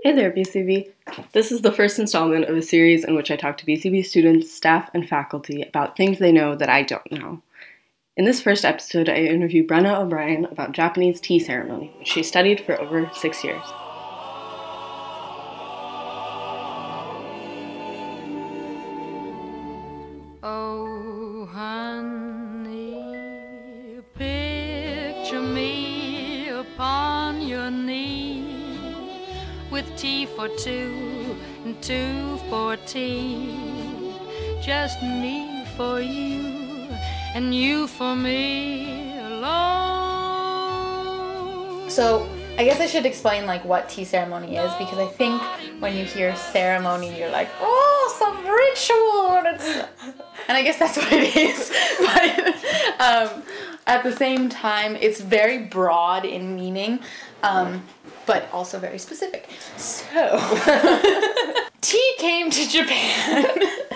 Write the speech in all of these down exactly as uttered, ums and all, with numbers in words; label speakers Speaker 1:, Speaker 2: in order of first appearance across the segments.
Speaker 1: Hey there, B C B. This is the first installment of a series in which I talk to B C B students, staff, and faculty about things they know that I don't know. In this first episode, I interview Brenna O'Brien about Japanese tea ceremony, which she studied for over six years.
Speaker 2: Oh, honey, picture me upon your knee with tea for two and two for tea, just me for you and you for me alone.
Speaker 3: So I guess I should explain like what tea ceremony is, because I think when you hear ceremony, you're like, oh, some ritual, and it's, and I guess that's what it is. But um, at the same time, it's very broad in meaning, um, but also very specific. So tea came to Japan,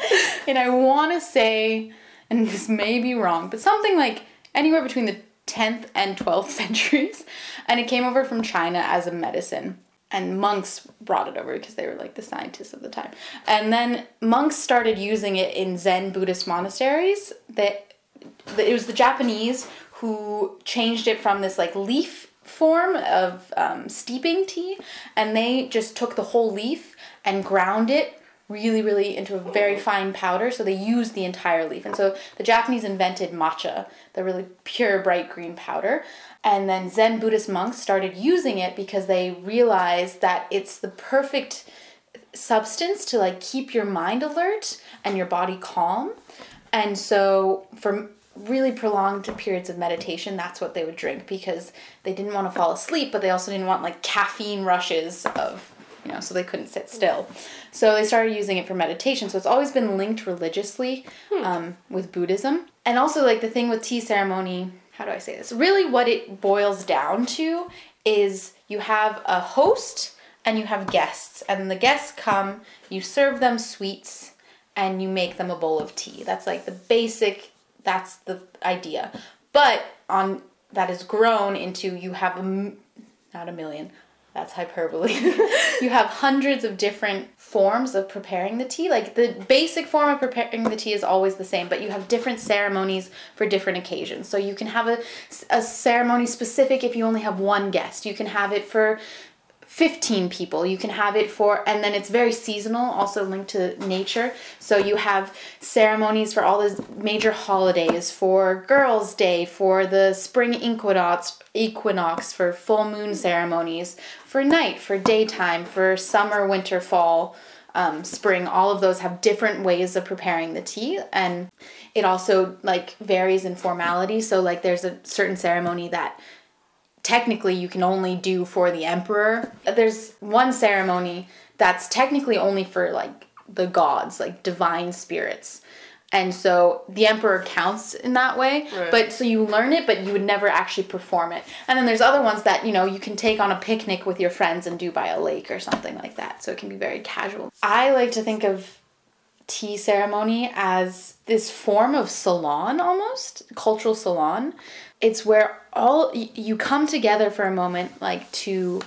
Speaker 3: and I want to say, and this may be wrong, but something like anywhere between the tenth and twelfth centuries, and it came over from China as a medicine, and monks brought it over because they were like the scientists of the time. And then monks started using it in Zen Buddhist monasteries. That it was the Japanese who changed it from this like leaf form of um, steeping tea, and they just took the whole leaf and ground it really, really into a very fine powder, so they used the entire leaf. And so the Japanese invented matcha, the really pure, bright green powder. And then Zen Buddhist monks started using it because they realized that it's the perfect substance to like keep your mind alert and your body calm. And so for really prolonged periods of meditation, that's what they would drink, because they didn't want to fall asleep, but they also didn't want like caffeine rushes of, you know, so they couldn't sit still. So they started using it for meditation. So it's always been linked religiously um, with Buddhism. And also like the thing with tea ceremony, how do I say this? Really what it boils down to is you have a host and you have guests. And the guests come, you serve them sweets, and you make them a bowl of tea. That's like the basic, that's the idea. But on that is grown into, you have, a, not a million, that's hyperbole. You have hundreds of different forms of preparing the tea. Like the basic form of preparing the tea is always the same, but you have different ceremonies for different occasions. So you can have a, a ceremony specific if you only have one guest. You can have it for fifteen people. You can have it for, and then it's very seasonal, also linked to nature. So you have ceremonies for all the major holidays, for Girls' Day, for the spring equinox, equinox, for full moon ceremonies, for night, for daytime, for summer, winter, fall, um, spring. All of those have different ways of preparing the tea, and it also like varies in formality. So like there's a certain ceremony that technically you can only do for the emperor. There's one ceremony that's technically only for like the gods, like divine spirits. And so the emperor counts in that way. Right. But so you learn it, but you would never actually perform it. And then there's other ones that, you know, you can take on a picnic with your friends and do by a lake or something like that. So it can be very casual. I like to think of tea ceremony as this form of salon, almost cultural salon. It's where all you come together for a moment, like to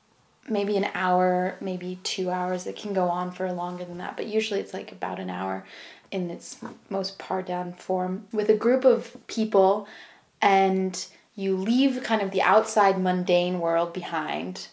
Speaker 3: maybe an hour, maybe two hours. It can go on for longer than that, but usually it's like about an hour in its most pared down form, with a group of people, and you leave kind of the outside mundane world behind,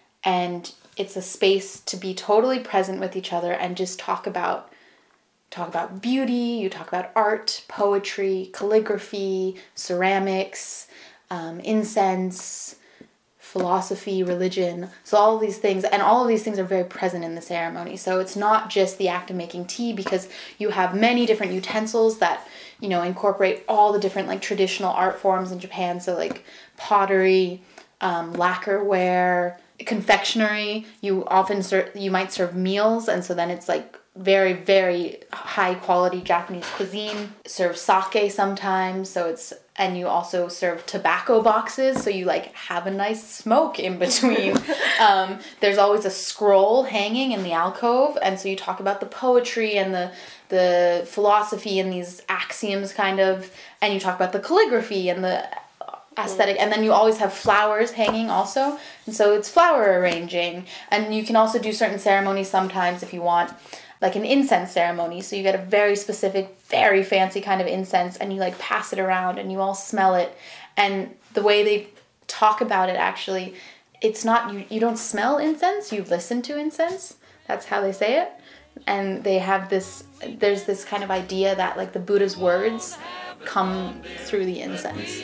Speaker 3: and it's a space to be totally present with each other and just talk about Talk about beauty, you talk about art, poetry, calligraphy, ceramics, um, incense, philosophy, religion. So all of these things, and all of these things are very present in the ceremony. So it's not just the act of making tea, because you have many different utensils that, you know, incorporate all the different like traditional art forms in Japan. So like pottery, um, lacquerware, confectionery. You often serve, you might serve meals, and so then it's like very, very high quality Japanese cuisine. Serve sake sometimes, so it's, and you also serve tobacco boxes, so you like have a nice smoke in between. um, there's always a scroll hanging in the alcove, and so you talk about the poetry and the the philosophy and these axioms kind of, and you talk about the calligraphy and the aesthetic. And then you always have flowers hanging also. And so it's flower arranging. And you can also do certain ceremonies sometimes if you want, like an incense ceremony. So you get a very specific, very fancy kind of incense, and you like pass it around and you all smell it. And the way they talk about it, actually, it's not, you, you don't smell incense, you listen to incense. That's how they say it. And they have this, there's this kind of idea that like the Buddha's words come through the incense.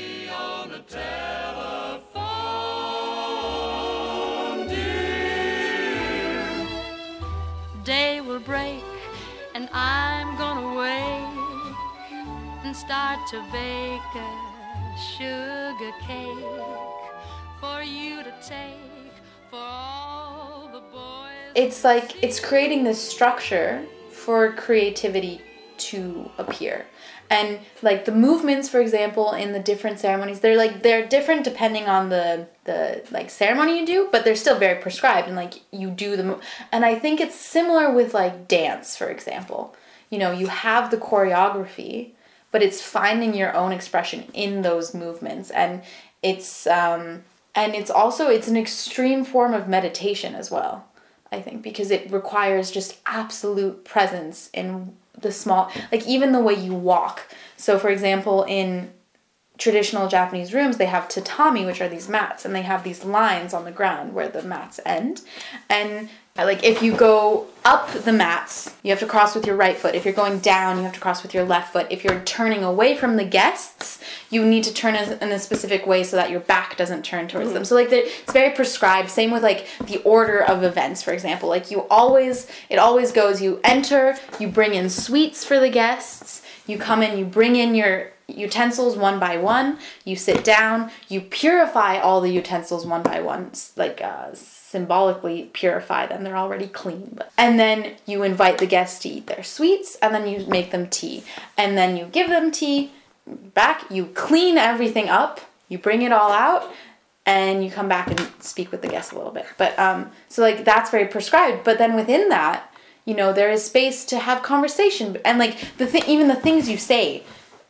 Speaker 2: Day will break and I'm gonna wake and start to bake a sugar cake for you to take for all the boys.
Speaker 3: It's like, it's creating this structure for creativity to appear. And like the movements, for example, in the different ceremonies, they're like, they're different depending on the, the like ceremony you do, but they're still very prescribed, and like you do them. And I think it's similar with like dance, for example. You know, you have the choreography, but it's finding your own expression in those movements. And it's, um, and it's also, it's an extreme form of meditation as well, I think, because it requires just absolute presence in the small, like even the way you walk. So for example, in traditional Japanese rooms, they have tatami, which are these mats, and they have these lines on the ground where the mats end. And like if you go up the mats, you have to cross with your right foot. If you're going down, you have to cross with your left foot. If you're turning away from the guests, you need to turn in a specific way so that your back doesn't turn towards mm-hmm. them. So like it's very prescribed. Same with like the order of events, for example. Like you always, it always goes, you enter, you bring in sweets for the guests, you come in, you bring in your utensils one by one, you sit down, you purify all the utensils one by one, like uh, symbolically purify them, they're already clean. But, and then you invite the guests to eat their sweets, and then you make them tea. And then you give them tea, back, you clean everything up, you bring it all out, and you come back and speak with the guests a little bit. But um, so like that's very prescribed, but then within that, you know, there is space to have conversation, and like the th- even the things you say,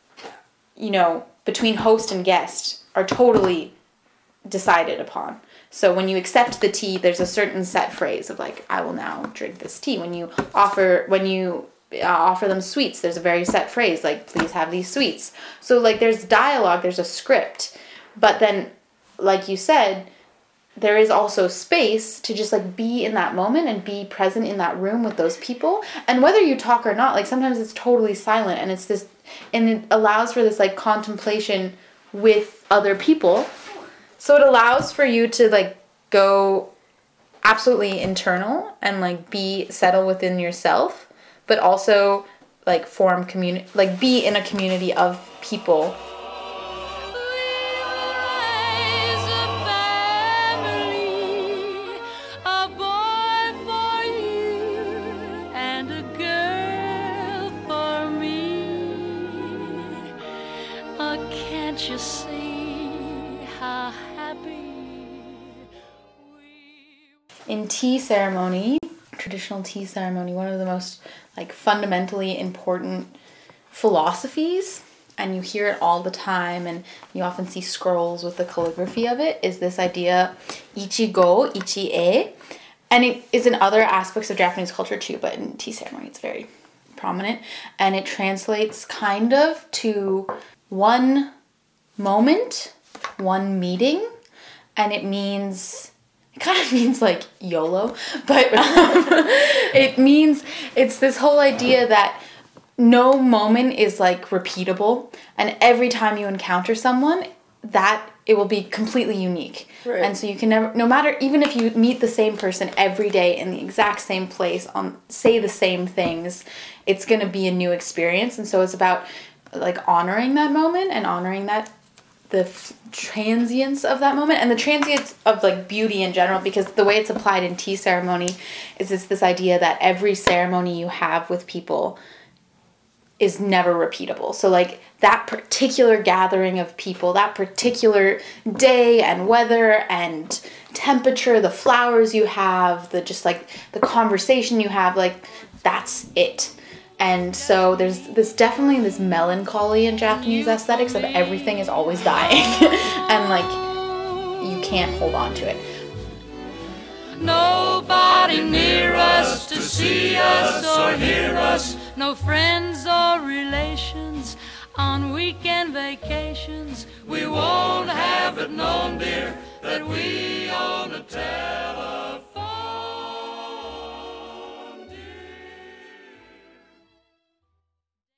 Speaker 3: you know, between host and guest are totally decided upon. So when you accept the tea, there's a certain set phrase of like, I will now drink this tea. When you offer, when you uh, offer them sweets, there's a very set phrase like, please have these sweets. So like there's dialogue, there's a script, but then like you said, there is also space to just like be in that moment and be present in that room with those people. And whether you talk or not, like sometimes it's totally silent, and it's this, and it allows for this like contemplation with other people. So it allows for you to like go absolutely internal and like be settled within yourself, but also like form community, like be in a community of people.
Speaker 2: You see how happy we...
Speaker 3: In tea ceremony, traditional tea ceremony, one of the most like fundamentally important philosophies, and you hear it all the time, and you often see scrolls with the calligraphy of it, is this idea ichi-go, ichi-e. And it is in other aspects of Japanese culture too, but in tea ceremony it's very prominent. And it translates kind of to one moment, one meeting, and it means, it kind of means like YOLO, but um, it means, it's this whole idea that no moment is like repeatable, and every time you encounter someone, that it will be completely unique. Right. And so you can never, no matter, even if you meet the same person every day in the exact same place, on say the same things, it's going to be a new experience. And so it's about like honoring that moment and honoring that the f- transience of that moment, and the transience of like beauty in general, because the way it's applied in tea ceremony is it's this idea that every ceremony you have with people is never repeatable. So like that particular gathering of people, that particular day and weather and temperature, the flowers you have, the just like the conversation you have, like that's it. And so there's this definitely this melancholy in Japanese aesthetics of everything is always dying. And like, you can't hold on to it.
Speaker 2: Nobody near us to see us or hear us. No friends or relations on weekend vacations. We won't have it known, dear, that we own a television.